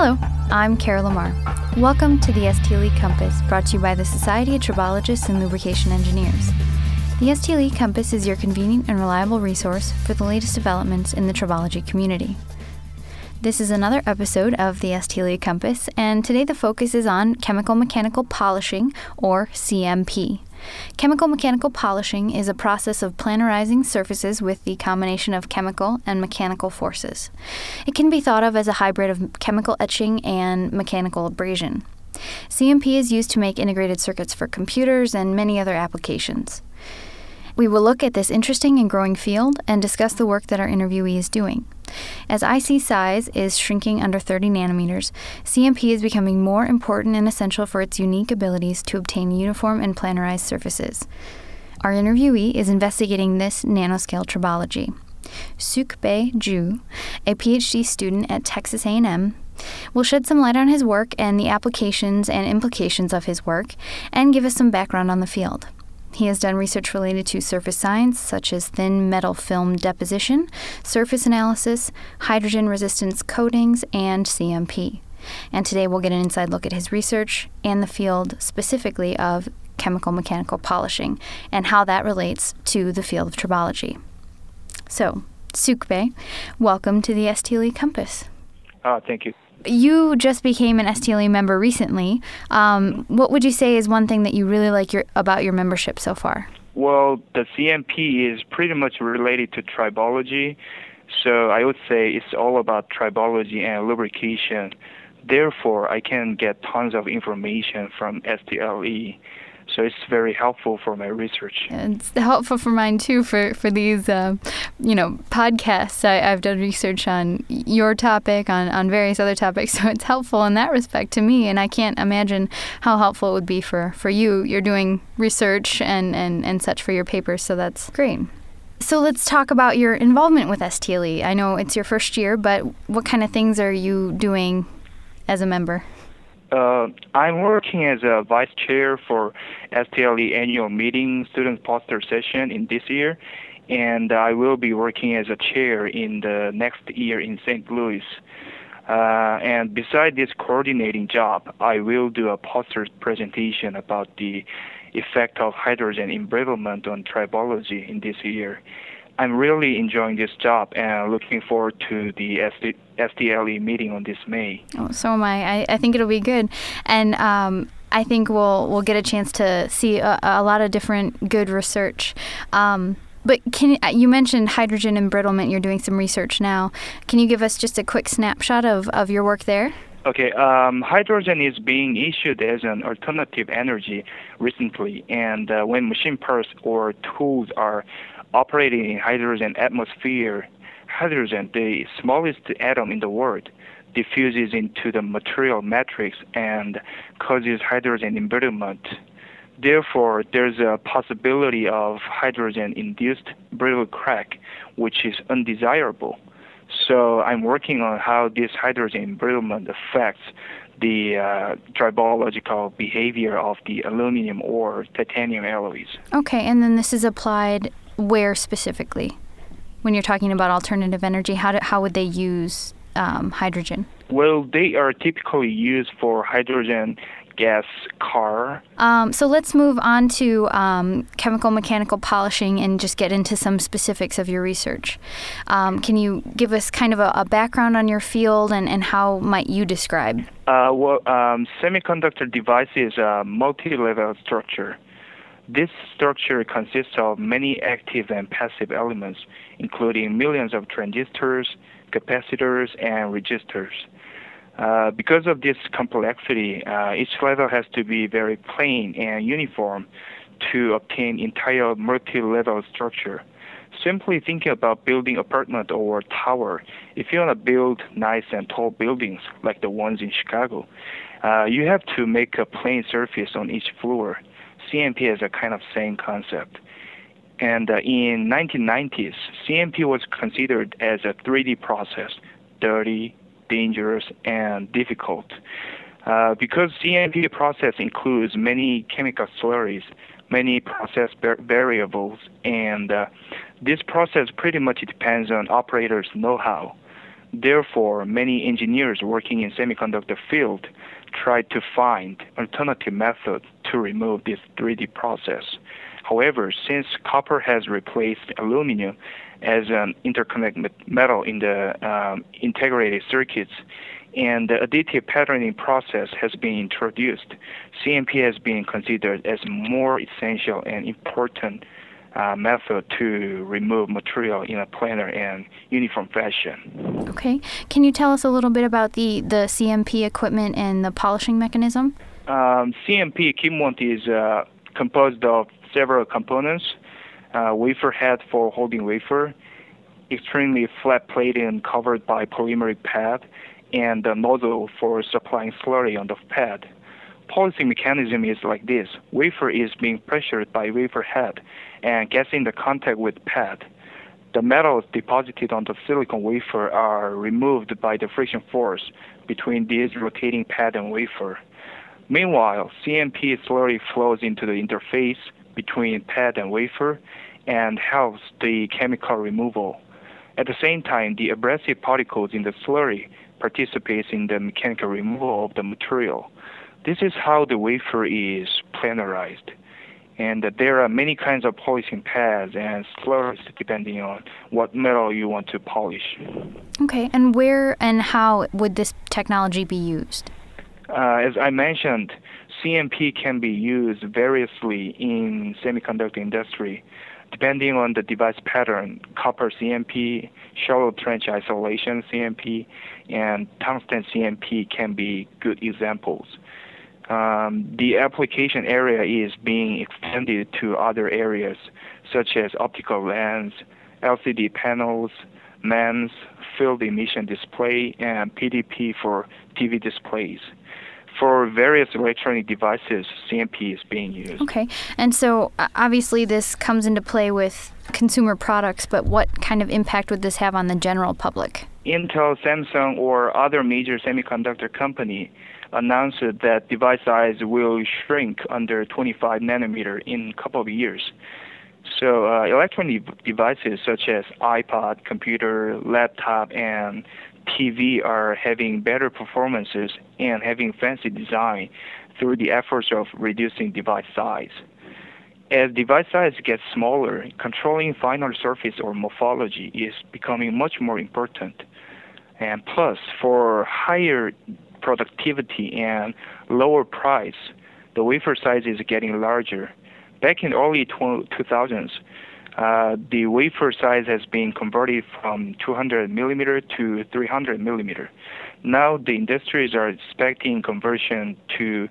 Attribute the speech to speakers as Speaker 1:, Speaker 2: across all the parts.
Speaker 1: Hello, I'm Kara Lamar. Welcome to the STLE Compass, brought to you by the Society of Tribologists and Lubrication Engineers. The STLE Compass is your convenient and reliable resource for the latest developments in the tribology community. This is another episode of the STLE Compass, and today the focus is on chemical mechanical polishing, or CMP. Chemical mechanical polishing is a process of planarizing surfaces with the combination of chemical and mechanical forces. It can be thought of as a hybrid of chemical etching and mechanical abrasion. CMP is used to make integrated circuits for computers and many other applications. We will look at this interesting and growing field and discuss the work that our interviewee is doing. As IC size is shrinking under 30 nanometers, CMP is becoming more important and essential for its unique abilities to obtain uniform and planarized surfaces. Our interviewee is investigating this nanoscale tribology. Suk-bae Ju, a PhD student at Texas A&M, will shed some light on his work and the applications and implications of his work, and give us some background on the field. He has done research related to surface science, such as thin metal film deposition, surface analysis, hydrogen resistance coatings, and CMP. And today we'll get an inside look at his research and the field specifically of chemical mechanical polishing and how that relates to the field of tribology. So, Suk-bae, welcome to the STLE Compass.
Speaker 2: Thank you.
Speaker 1: You just became an STLE member recently. What would you say is one thing that you really like about your membership so far?
Speaker 2: Well, the CMP is pretty much related to tribology, so I would say it's all about tribology and lubrication. Therefore, I can get tons of information from STLE. So it's very helpful for my research.
Speaker 1: It's helpful for mine too. For these, podcasts. I've done research on your topic, on various other topics. So it's helpful in that respect to me. And I can't imagine how helpful it would be for you. You're doing research and such for your papers. So that's great. So let's talk about your involvement with STLE. I know it's your first year, but what kind of things are you doing as a member?
Speaker 2: I'm working as a vice chair for STLE annual meeting student poster session in this year, and I will be working as a chair in the next year in St. Louis. And beside this coordinating job, I will do a poster presentation about the effect of hydrogen embrittlement on tribology in this year. I'm really enjoying this job and looking forward to the STLE meeting on this May.
Speaker 1: Oh, so am I. I think it'll be good. And I think we'll get a chance to see a lot of different good research. But you mentioned hydrogen embrittlement. You're doing some research now. Can you give us just a quick snapshot of your work there?
Speaker 2: Okay, hydrogen is being issued as an alternative energy recently, and when machine parts or tools are operating in hydrogen atmosphere, hydrogen, the smallest atom in the world, diffuses into the material matrix and causes hydrogen embrittlement. Therefore, there's a possibility of hydrogen-induced brittle crack, which is undesirable. So I'm working on how this hydrogen embrittlement affects the tribological behavior of the aluminum or titanium alloys.
Speaker 1: Okay, and then this is applied where specifically? When you're talking about alternative energy, how would they use hydrogen?
Speaker 2: Well, they are typically used for hydrogen gas car.
Speaker 1: So let's move on to chemical mechanical polishing and just get into some specifics of your research. Can you give us kind of a background on your field and how might you describe?
Speaker 2: Semiconductor device is a multi-level structure. This structure consists of many active and passive elements, including millions of transistors, capacitors, and resistors. Because of this complexity, each level has to be very plain and uniform to obtain entire multi-level structure. Simply thinking about building apartment or tower, if you want to build nice and tall buildings like the ones in Chicago, you have to make a plain surface on each floor. CMP is a kind of same concept. And in 1990s, CMP was considered as a 3D process, dirty, dangerous, and difficult. Because CMP process includes many chemical slurries, many process variables, and this process pretty much depends on operators' know-how. Therefore, many engineers working in semiconductor field try to find alternative methods to remove this 3D process. However, since copper has replaced aluminum as an interconnect metal in the integrated circuits, and the additive patterning process has been introduced, CMP has been considered as more essential and important method to remove material in a planar and uniform fashion.
Speaker 1: Okay. Can you tell us a little bit about the CMP equipment and the polishing mechanism?
Speaker 2: CMP equipment is composed of several components. Wafer head for holding wafer, extremely flat plate and covered by polymeric pad, and the nozzle for supplying slurry on the pad. Polishing mechanism is like this. Wafer is being pressured by wafer head and gets into contact with pad. The metals deposited on the silicon wafer are removed by the friction force between these rotating pad and wafer. Meanwhile, CMP slowly flows into the interface between pad and wafer and helps the chemical removal. At the same time, the abrasive particles in the slurry participates in the mechanical removal of the material. This is how the wafer is planarized. And there are many kinds of polishing pads and slurries depending on what metal you want to polish.
Speaker 1: Okay, and where and how would this technology be used?
Speaker 2: As I mentioned, CMP can be used variously in semiconductor industry. Depending on the device pattern, copper CMP, shallow trench isolation CMP, and tungsten CMP can be good examples. The application area is being extended to other areas such as optical lens, LCD panels, MEMS, field emission display, and PDP for TV displays. For various electronic devices, CMP is being used.
Speaker 1: Okay, and so obviously this comes into play with consumer products, but what kind of impact would this have on the general public?
Speaker 2: Intel, Samsung, or other major semiconductor company announced that device size will shrink under 25 nanometer in a couple of years. So electronic devices such as iPod, computer, laptop, and TV are having better performances and having fancy design through the efforts of reducing device size. As device size gets smaller, controlling final surface or morphology is becoming much more important. And plus, for higher productivity and lower price, the wafer size is getting larger. Back in early 2000s, the wafer size has been converted from 200 millimeter to 300 millimeter. Now the industries are expecting conversion to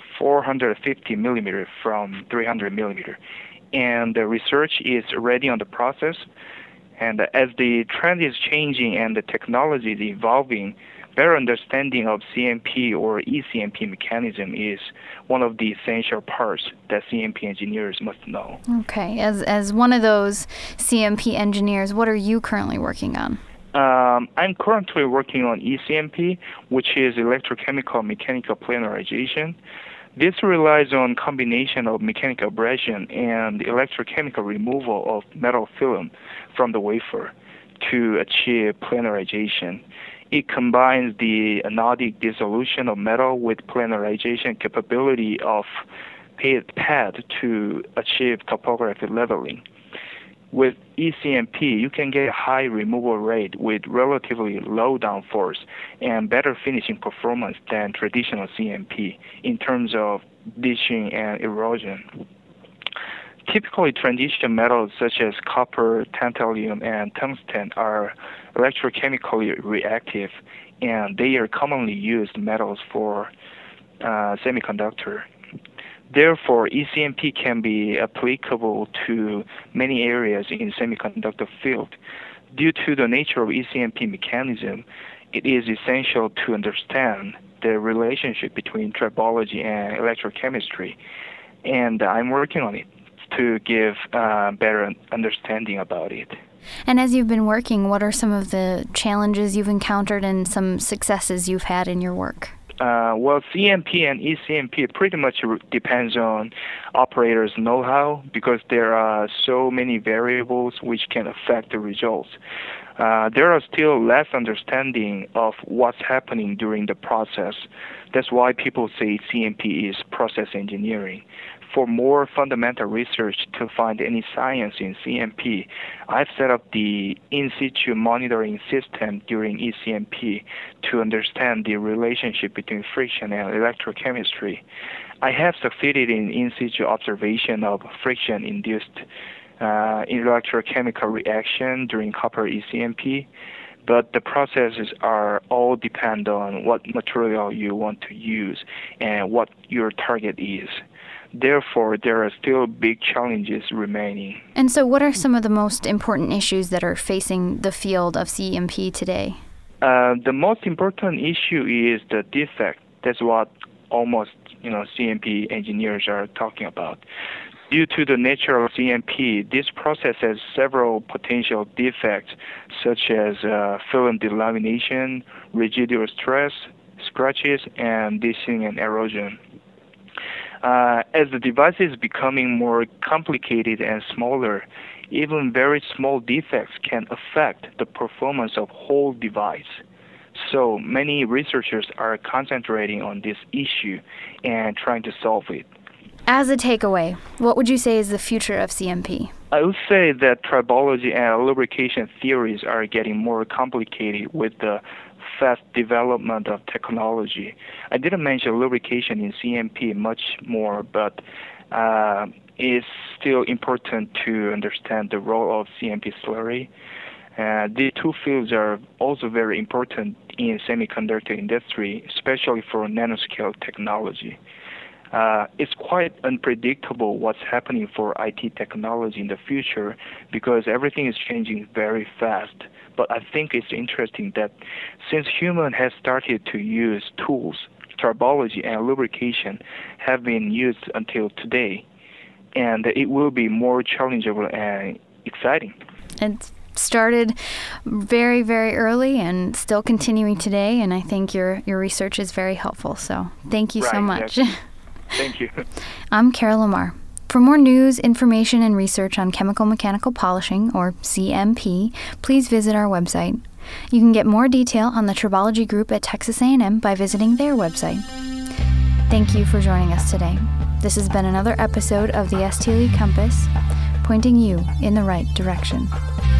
Speaker 2: 450 millimeter from 300 millimeter. And the research is already on the process. And as the trend is changing and the technology is evolving, better understanding of CMP or eCMP mechanism is one of the essential parts that CMP engineers must know.
Speaker 1: Okay, as one of those CMP engineers, what are you currently working on?
Speaker 2: I'm currently working on eCMP, which is electrochemical mechanical planarization. This relies on combination of mechanical abrasion and electrochemical removal of metal film from the wafer to achieve planarization. It combines the anodic dissolution of metal with planarization capability of pad to achieve topography leveling. With eCMP, you can get a high removal rate with relatively low downforce and better finishing performance than traditional CMP in terms of ditching and erosion. Typically, transition metals such as copper, tantalum, and tungsten are electrochemically reactive, and they are commonly used metals for semiconductor. Therefore, eCMP can be applicable to many areas in semiconductor field. Due to the nature of eCMP mechanism, it is essential to understand the relationship between tribology and electrochemistry, and I'm working on it to give better understanding about it.
Speaker 1: And as you've been working, what are some of the challenges you've encountered and some successes you've had in your work?
Speaker 2: Well, CMP and eCMP pretty much depends on operators' know-how because there are so many variables which can affect the results. There are still less understanding of what's happening during the process. That's why people say CMP is process engineering. For more fundamental research to find any science in CMP, I've set up the in situ monitoring system during ECMP to understand the relationship between friction and electrochemistry. I have succeeded in situ observation of friction-induced electrochemical reaction during copper ECMP, but the processes are all depend on what material you want to use and what your target is. Therefore, there are still big challenges remaining.
Speaker 1: And so what are some of the most important issues that are facing the field of CMP today?
Speaker 2: The most important issue is the defect. That's what almost CMP engineers are talking about. Due to the nature of CMP, this process has several potential defects, such as film delamination, residual stress, scratches, and dishing and erosion. As the device is becoming more complicated and smaller, even very small defects can affect the performance of whole device. So many researchers are concentrating on this issue and trying to solve it.
Speaker 1: As a takeaway, what would you say is the future of CMP?
Speaker 2: I would say that tribology and lubrication theories are getting more complicated with the fast development of technology. I didn't mention lubrication in CMP much more, but it's still important to understand the role of CMP slurry. These two fields are also very important in semiconductor industry, especially for nanoscale technology. It's quite unpredictable what's happening for IT technology in the future because everything is changing very fast. But I think it's interesting that since human has started to use tools, tribology and lubrication have been used until today, and it will be more challengeable and exciting.
Speaker 1: It started very, very early and still continuing today, and I think your research is very helpful. So thank you so much.
Speaker 2: Exactly. Thank you.
Speaker 1: I'm Carol Lamar. For more news, information, and research on chemical mechanical polishing, or CMP, please visit our website. You can get more detail on the tribology group at Texas A&M by visiting their website. Thank you for joining us today. This has been another episode of the STLE Compass, pointing you in the right direction.